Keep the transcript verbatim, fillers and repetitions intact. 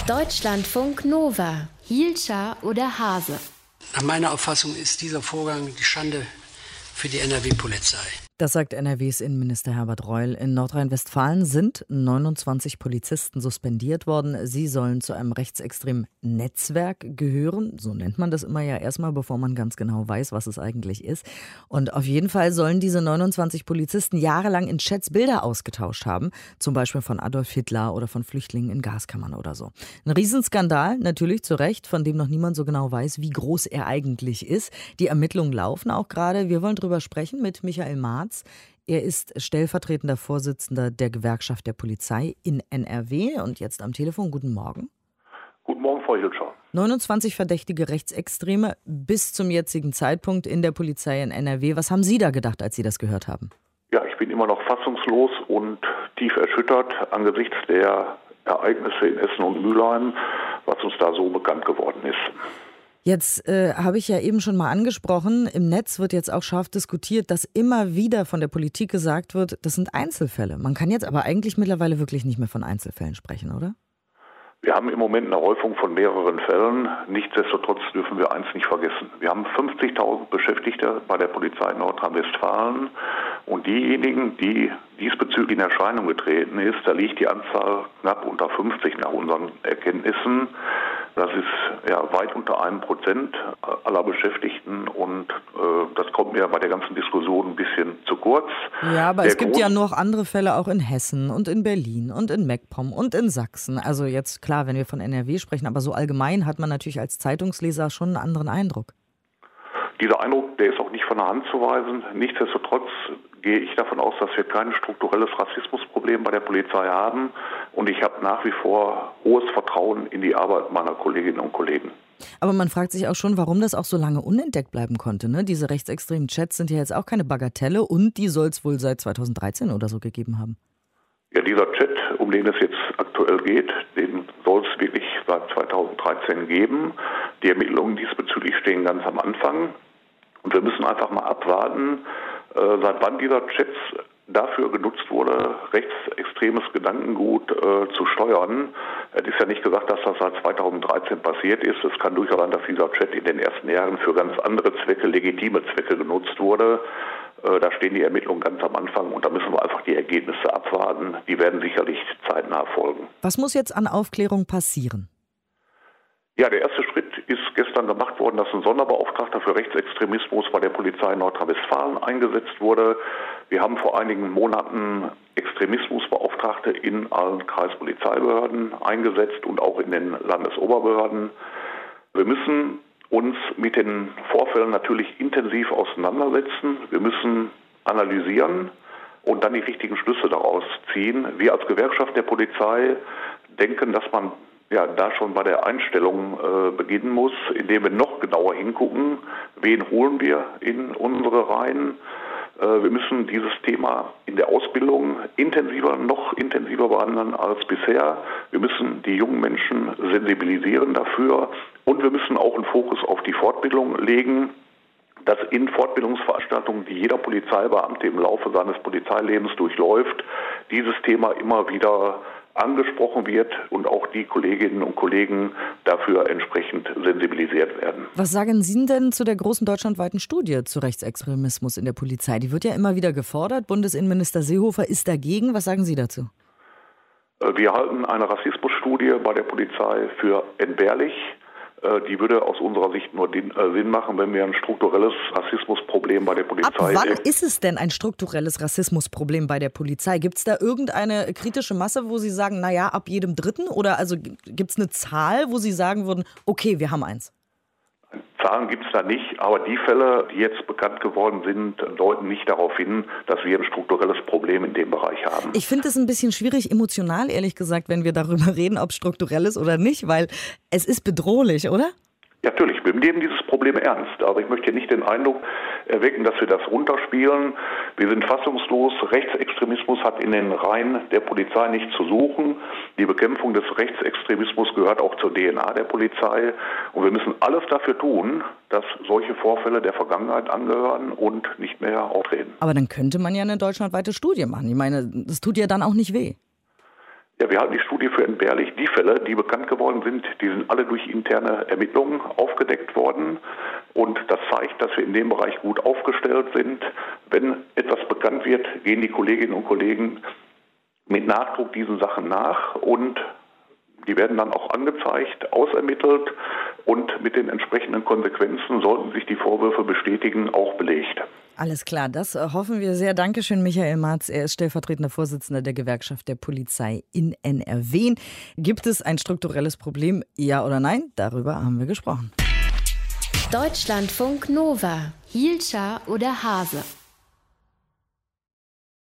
Deutschlandfunk Nova. Hielscher oder Hase? Nach meiner Auffassung ist dieser Vorgang die Schande für die N R W-Polizei. Das sagt N R Ws Innenminister Herbert Reul. In Nordrhein-Westfalen sind neunundzwanzig Polizisten suspendiert worden. Sie sollen zu einem rechtsextremen Netzwerk gehören. So nennt man das immer ja erstmal, bevor man ganz genau weiß, was es eigentlich ist. Und auf jeden Fall sollen diese neunundzwanzig Polizisten jahrelang in Chats Bilder ausgetauscht haben. Zum Beispiel von Adolf Hitler oder von Flüchtlingen in Gaskammern oder so. Ein Riesenskandal, natürlich zu Recht, von dem noch niemand so genau weiß, wie groß er eigentlich ist. Die Ermittlungen laufen auch gerade. Wir wollen drüber sprechen mit Michael Marz. Er ist stellvertretender Vorsitzender der Gewerkschaft der Polizei in N R W und jetzt am Telefon. Guten Morgen. Guten Morgen, Frau Hielscher. neunundzwanzig verdächtige Rechtsextreme bis zum jetzigen Zeitpunkt in der Polizei in N R W. Was haben Sie da gedacht, als Sie das gehört haben? Ja, ich bin immer noch fassungslos und tief erschüttert angesichts der Ereignisse in Essen und Mülheim, was uns da so bekannt geworden ist. Jetzt äh, habe ich ja eben schon mal angesprochen, im Netz wird jetzt auch scharf diskutiert, dass immer wieder von der Politik gesagt wird, das sind Einzelfälle. Man kann jetzt aber eigentlich mittlerweile wirklich nicht mehr von Einzelfällen sprechen, oder? Wir haben im Moment eine Häufung von mehreren Fällen. Nichtsdestotrotz dürfen wir eins nicht vergessen. Wir haben fünfzigtausend Beschäftigte bei der Polizei in Nordrhein-Westfalen. Und diejenigen, die diesbezüglich in Erscheinung getreten ist, da liegt die Anzahl knapp unter fünfzig nach unseren Erkenntnissen. Das ist ja weit unter einem Prozent aller Beschäftigten und äh, das kommt mir bei der ganzen Diskussion ein bisschen zu kurz. Ja, aber der es gibt Grund, ja noch andere Fälle auch in Hessen und in Berlin und in MacPom und in Sachsen. Also jetzt klar, wenn wir von N R W sprechen, aber so allgemein hat man natürlich als Zeitungsleser schon einen anderen Eindruck. Dieser Eindruck, der ist auch nicht von der Hand zu weisen. Nichtsdestotrotz gehe ich davon aus, dass wir kein strukturelles Rassismusproblem bei der Polizei haben. Und ich habe nach wie vor hohes Vertrauen in die Arbeit meiner Kolleginnen und Kollegen. Aber man fragt sich auch schon, warum das auch so lange unentdeckt bleiben konnte. Ne? Diese rechtsextremen Chats sind ja jetzt auch keine Bagatelle und die soll es wohl seit zweitausenddreizehn oder so gegeben haben. Ja, dieser Chat, um den es jetzt aktuell geht, den soll es wirklich seit zweitausenddreizehn geben. Die Ermittlungen diesbezüglich stehen ganz am Anfang. Und wir müssen einfach mal abwarten, äh, seit wann dieser Chat dafür genutzt wurde, rechtsextremes Gedankengut äh, zu steuern. Es ist ja nicht gesagt, dass das seit zweitausenddreizehn passiert ist. Es kann durchaus sein, dass dieser Chat in den ersten Jahren für ganz andere Zwecke, legitime Zwecke genutzt wurde. Äh, da stehen die Ermittlungen ganz am Anfang und da müssen wir einfach die Ergebnisse abwarten. Die werden sicherlich zeitnah folgen. Was muss jetzt an Aufklärung passieren? Ja, der erste Schritt ist gestern gemacht worden, dass ein Sonderbeauftragter für Rechtsextremismus bei der Polizei in Nordrhein-Westfalen eingesetzt wurde. Wir haben vor einigen Monaten Extremismusbeauftragte in allen Kreispolizeibehörden eingesetzt und auch in den Landesoberbehörden. Wir müssen uns mit den Vorfällen natürlich intensiv auseinandersetzen. Wir müssen analysieren und dann die richtigen Schlüsse daraus ziehen. Wir als Gewerkschaft der Polizei denken, dass man ja da schon bei der Einstellung äh, beginnen muss, indem wir noch genauer hingucken, wen holen wir in unsere Reihen. Äh, wir müssen dieses Thema in der Ausbildung intensiver, noch intensiver behandeln als bisher. Wir müssen die jungen Menschen sensibilisieren dafür und wir müssen auch einen Fokus auf die Fortbildung legen, dass in Fortbildungsveranstaltungen, die jeder Polizeibeamte im Laufe seines Polizeilebens durchläuft, dieses Thema immer wieder angesprochen wird und auch die Kolleginnen und Kollegen dafür entsprechend sensibilisiert werden. Was sagen Sie denn zu der großen deutschlandweiten Studie zu Rechtsextremismus in der Polizei? Die wird ja immer wieder gefordert. Bundesinnenminister Seehofer ist dagegen. Was sagen Sie dazu? Wir halten eine Rassismusstudie bei der Polizei für entbehrlich. Die würde aus unserer Sicht nur Sinn machen, wenn wir ein strukturelles Rassismusproblem bei der Polizei Ab wann ist es denn ein strukturelles Rassismusproblem bei der Polizei? Gibt es da irgendeine kritische Masse, wo Sie sagen, naja, ab jedem Dritten? Oder also gibt es eine Zahl, wo Sie sagen würden, okay, wir haben eins? Zahlen gibt es da nicht, aber die Fälle, die jetzt bekannt geworden sind, deuten nicht darauf hin, dass wir ein strukturelles Problem in dem Bereich haben. Ich finde es ein bisschen schwierig emotional, ehrlich gesagt, wenn wir darüber reden, ob es strukturell ist oder nicht, weil es ist bedrohlich, oder? Ja, natürlich, wir nehmen dieses Problem ernst. Also ich möchte hier nicht den Eindruck erwecken, dass wir das runterspielen. Wir sind fassungslos. Rechtsextremismus hat in den Reihen der Polizei nichts zu suchen. Die Bekämpfung des Rechtsextremismus gehört auch zur D N A der Polizei. Und wir müssen alles dafür tun, dass solche Vorfälle der Vergangenheit angehören und nicht mehr auftreten. Aber dann könnte man ja eine deutschlandweite Studie machen. Ich meine, das tut ja dann auch nicht weh. Ja, wir halten die Studie für entbehrlich. Die Fälle, die bekannt geworden sind, die sind alle durch interne Ermittlungen aufgedeckt worden. Und das zeigt, dass wir in dem Bereich gut aufgestellt sind. Wenn etwas bekannt wird, gehen die Kolleginnen und Kollegen mit Nachdruck diesen Sachen nach und die werden dann auch angezeigt, ausermittelt und mit den entsprechenden Konsequenzen, sollten sich die Vorwürfe bestätigen, auch belegt. Alles klar, das hoffen wir sehr. Dankeschön, Michael Marz. Er ist stellvertretender Vorsitzender der Gewerkschaft der Polizei in N R W. Gibt es ein strukturelles Problem, ja oder nein? Darüber haben wir gesprochen. Deutschlandfunk Nova. Hielscher oder Hase?